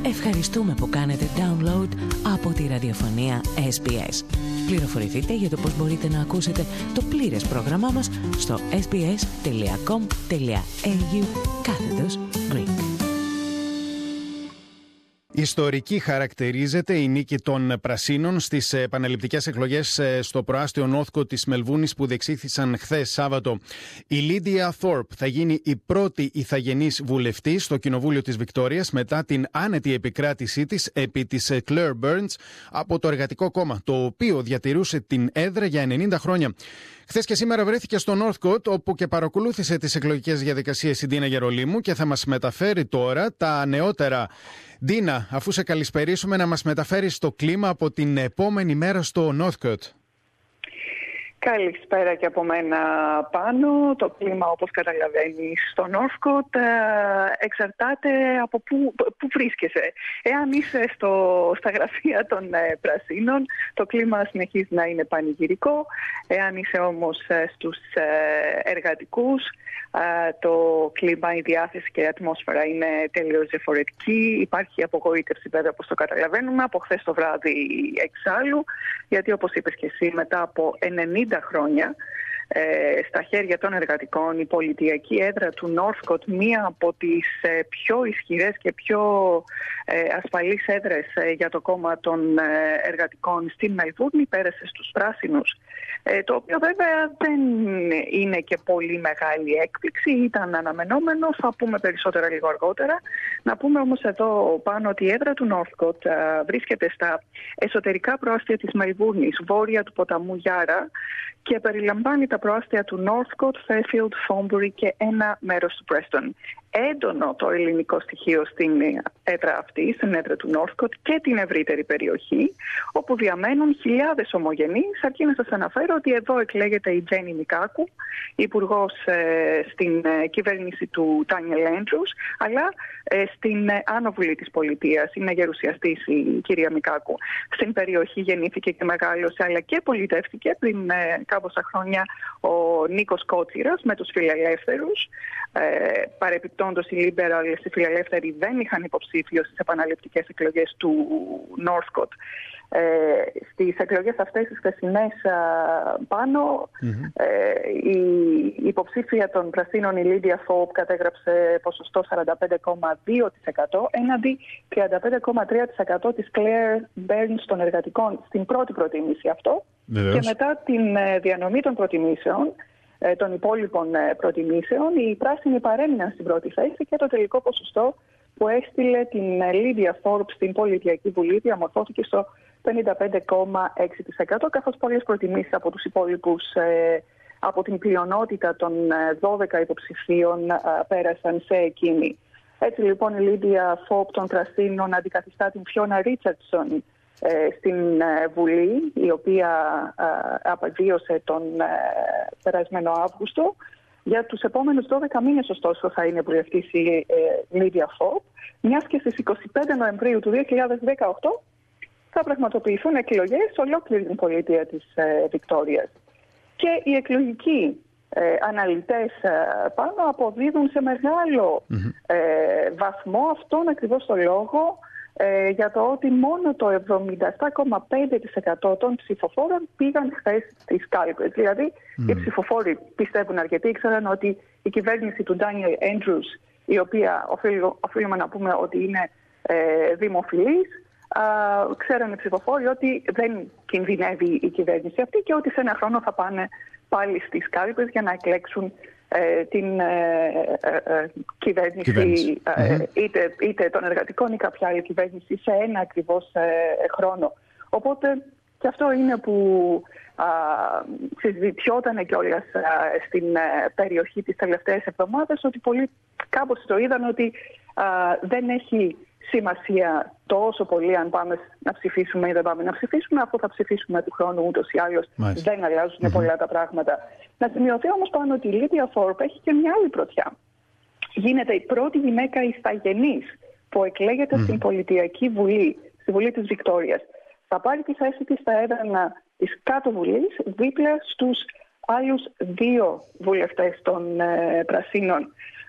Ευχαριστούμε που κάνετε download από τη ραδιοφωνία SBS. Πληροφορηθείτε για το πώς μπορείτε να ακούσετε το πλήρες πρόγραμμά μας στο sbs.com.au/Greek. Ιστορική χαρακτηρίζεται η νίκη των Πρασίνων στις επαναληπτικές εκλογές στο προάστιο Northcote της Μελβούνης που διεξήχθησαν χθες Σάββατο. Η Λίντια Θόρπ θα γίνει η πρώτη ηθαγενής βουλευτής στο Κοινοβούλιο της Βικτόριας μετά την άνετη επικράτησή της επί της Claire Burns από το Εργατικό Κόμμα, το οποίο διατηρούσε την έδρα για 90 χρόνια. Χθες και σήμερα βρέθηκε στο Northcote, όπου και παρακολούθησε τις εκλογικές διαδικασίες η Ντίνα Γερολίμου και θα μας μεταφέρει τώρα τα νεότερα. Ντίνα, αφού σε καλησπερίσουμε, να μας μεταφέρεις το κλίμα από την επόμενη μέρα στο Northcote. Καλησπέρα και από μένα πάνω. Το κλίμα, όπως καταλαβαίνεις, στο Northcote εξαρτάται από πού βρίσκεσαι. Εάν είσαι στα γραφεία των Πρασίνων, το κλίμα συνεχίζει να είναι πανηγυρικό. Εάν είσαι όμως στους εργατικούς, το κλίμα, η διάθεση και η ατμόσφαιρα είναι τελείως διαφορετική. Υπάρχει απογοήτευση, βέβαια, όπως το καταλαβαίνουμε, από χθες το βράδυ εξάλλου, γιατί όπως είπες και εσύ, μετά από 90 χρόνια στα χέρια των εργατικών, η πολιτιακή έδρα του Northcote, μία από τις πιο ισχυρές και πιο ασφαλείς έδρες για το κόμμα των εργατικών στην Μελβούρνη, πέρασε στους Πράσινους. Το οποίο βέβαια δεν είναι και πολύ μεγάλη έκπληξη, ήταν αναμενόμενο, θα πούμε περισσότερα λίγο αργότερα. Να πούμε όμως εδώ πάνω ότι η έδρα του Northcote βρίσκεται στα εσωτερικά προάστια της Μελβούρνης, βόρεια του ποταμού Γιάρα, και περιλαμβάνει τα προάστια του Northcote, Fairfield, Thornbury και ένα μέρος του Preston. Έντονο το ελληνικό στοιχείο στην έδρα αυτή, στην έδρα του Northcote και την ευρύτερη περιοχή, όπου διαμένουν χιλιάδες ομογενείς. Αρκεί να σας αναφέρω ότι εδώ εκλέγεται η Τζένι Μικάκου, υπουργός στην κυβέρνηση του Ντάνιελ Έντρους, αλλά στην Άνω Βουλή της Πολιτείας είναι γερουσιαστής η κυρία Μικάκου. Στην περιοχή γεννήθηκε και μεγάλωσε, αλλά και πολιτεύτηκε πριν κάμποσα χρόνια ο Νίκος Κότσιρας με τους φιλελεύθερους. Παρεπιπτόντως, οι Liberals, οι φιλελεύθεροι, δεν είχαν υποψήφιο στις επαναληπτικές εκλογές του Northcote. Στις εκλογές αυτές τις χθεσινές πάνω, η υποψήφια των Πρασίνων, η Λίντια Θόρπ, κατέγραψε ποσοστό 45,2% έναντι 35,3% της Claire Burns των εργατικών στην πρώτη προτίμηση αυτό. Και μετά την διανομή των προτιμήσεων, των υπόλοιπων προτιμήσεων, οι πράσινοι παρέμειναν στην πρώτη θέση και το τελικό ποσοστό που έστειλε την Λίντια Θόρπ στην Πολιτιακή Βουλή διαμορφώθηκε στο 55,6%, καθώς πολλές προτιμήσεις από τους υπόλοιπους, από την πλειονότητα των 12 υποψηφίων, πέρασαν σε εκείνη. Έτσι λοιπόν η Λίντια Θόρπ των Πρασίνων αντικαθιστά την Φιώνα Ρίτσαρντσον στην Βουλή, η οποία απεβίωσε τον περασμένο Αύγουστο. Για τους επόμενους 12 μήνες, ωστόσο, θα είναι βουλευτής η Λίντια Θόρπ, μιας και στις 25 Νοεμβρίου του 2018 θα πραγματοποιηθούν εκλογές σε ολόκληρη την πολιτεία της Βικτόριας. Και οι εκλογικοί αναλυτές πάνω αποδίδουν σε μεγάλο βαθμό αυτόν ακριβώς το λόγο, για το ότι μόνο το 77,5% των ψηφοφόρων πήγαν χθες στις κάλπες. Δηλαδή, οι ψηφοφόροι πιστεύουν αρκετοί, ήξεραν ότι η κυβέρνηση του Ντάνιελ Έντρους, η οποία οφείλουμε να πούμε ότι είναι δημοφιλής, ξέραν οι ψηφοφόροι ότι δεν κινδυνεύει η κυβέρνηση αυτή και ότι σε ένα χρόνο θα πάνε πάλι στις κάλπες για να εκλέξουν την κυβέρνηση είτε των εργατικών ή κάποια άλλη κυβέρνηση σε ένα ακριβώς χρόνο. Οπότε και αυτό είναι που συζητιόταν κιόλας στην περιοχή τις τελευταίες εβδομάδες, ότι πολλοί κάπως το είδαν ότι δεν έχει σημασία τόσο πολύ αν πάμε να ψηφίσουμε ή δεν πάμε να ψηφίσουμε, αφού θα ψηφίσουμε του χρόνου ούτως ή άλλως. Δεν αλλάζουν πολλά τα πράγματα. Να σημειωθεί όμως πάνω ότι η Λίντια Θόρπ έχει και μια άλλη πρωτιά. Γίνεται η πρώτη γυναίκα ηθαγενής που εκλέγεται στην Πολιτιακή Βουλή, στη Βουλή της Βικτόριας. Θα πάρει τη θέση της στα έδρανα της κάτω βουλής, δίπλα στους άλλους δύο βουλευτές των Πρασίνων.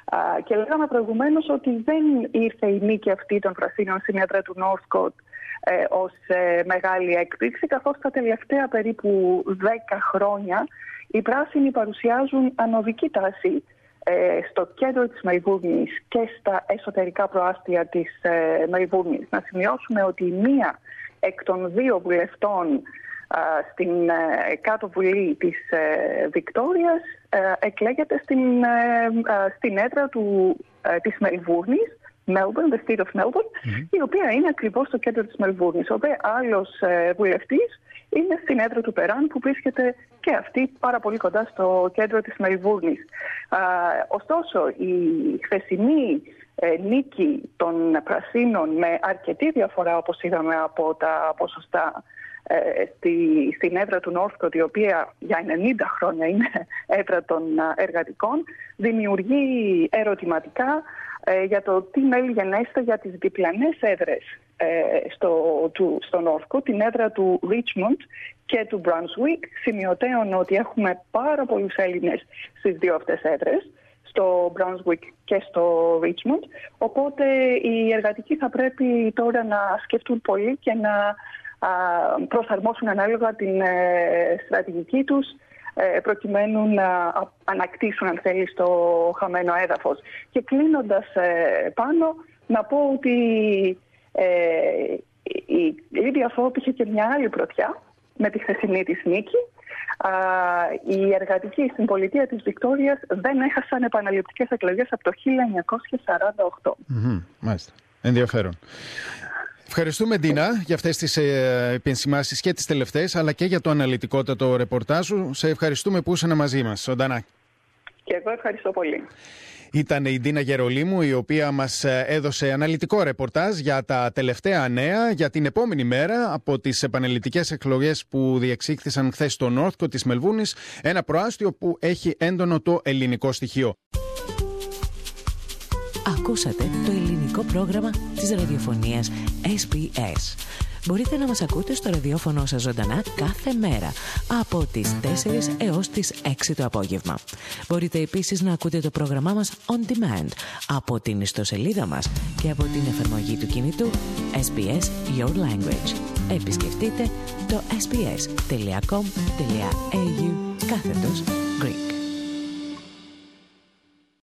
Και λέγαμε προηγουμένως ότι δεν ήρθε η νίκη αυτή των Πρασίνων στην έδρα του Northcote ως μεγάλη έκπληξη, καθώς τα τελευταία περίπου 10 χρόνια οι πράσινοι παρουσιάζουν ανωδική τάση στο κέντρο της Μελβούρνης και στα εσωτερικά προάστια της Μελβούρνης. Να σημειώσουμε ότι μία εκ των δύο βουλευτών στην κάτω βουλή της Βικτόριας εκλέγεται στην έδρα της Μελβούρνης, Melbourne, the state of Melbourne, η οποία είναι ακριβώς στο κέντρο της Μελβούρνης. Ο άλλος βουλευτής είναι στην έδρα του Περάν, που βρίσκεται και αυτή πάρα πολύ κοντά στο κέντρο της Μελβούρνης. Στη η χθεσινή νίκη των Πρασίνων με αρκετή διαφορά, όπως είδαμε από τα ποσοστά, στην έδρα του Northcote, η οποία για 90 χρόνια είναι έδρα των εργατικών, δημιουργεί ερωτηματικά για το τι μέλη γενέστε για τις διπλανές έδρες στο Northcote, την έδρα του Richmond και του Brunswick. Σημειωτέων ότι έχουμε πάρα πολλούς Έλληνες στις δύο αυτές έδρες, στο Brunswick και στο Richmond, οπότε οι εργατικοί θα πρέπει τώρα να σκεφτούν πολύ και να προσαρμόσουν ανάλογα την στρατηγική τους, προκειμένου να ανακτήσουν, αν θέλει, το χαμένο έδαφος. Και κλείνοντας πάνω, να πω ότι η Λίδια Θόρπ είχε και μια άλλη πρωτιά με τη χθεσινή της νίκη. Οι εργατικοί στην πολιτεία της Βικτόριας δεν έχασαν επαναληπτικές εκλογές από το 1948. Μάλιστα. Ενδιαφέρον. Ευχαριστούμε, Ντίνα, για αυτές τις επενσημάσεις και τις τελευταίες, αλλά και για το αναλυτικότατο ρεπορτάζ σου. Σε ευχαριστούμε που ήσουν μαζί μας, ζωντανά. Και εγώ ευχαριστώ πολύ. Ήταν η Ντίνα Γερολίμου, η οποία μας έδωσε αναλυτικό ρεπορτάζ για τα τελευταία νέα για την επόμενη μέρα από τις επαναληπτικές εκλογές που διεξήχθησαν χθες στο Northcote της Μελβούρνης, ένα προάστιο που έχει έντονο το ελληνικό στοιχείο. Ακούσατε το ελληνικό πρόγραμμα της ραδιοφωνίας SBS. Μπορείτε να μας ακούτε στο ραδιόφωνο σας ζωντανά κάθε μέρα από τις 4 έως τις 6 το απόγευμα. Μπορείτε επίσης να ακούτε το πρόγραμμά μας on demand από την ιστοσελίδα μας και από την εφαρμογή του κινητού SBS Your Language. Επισκεφτείτε το sbs.com.au/Greek.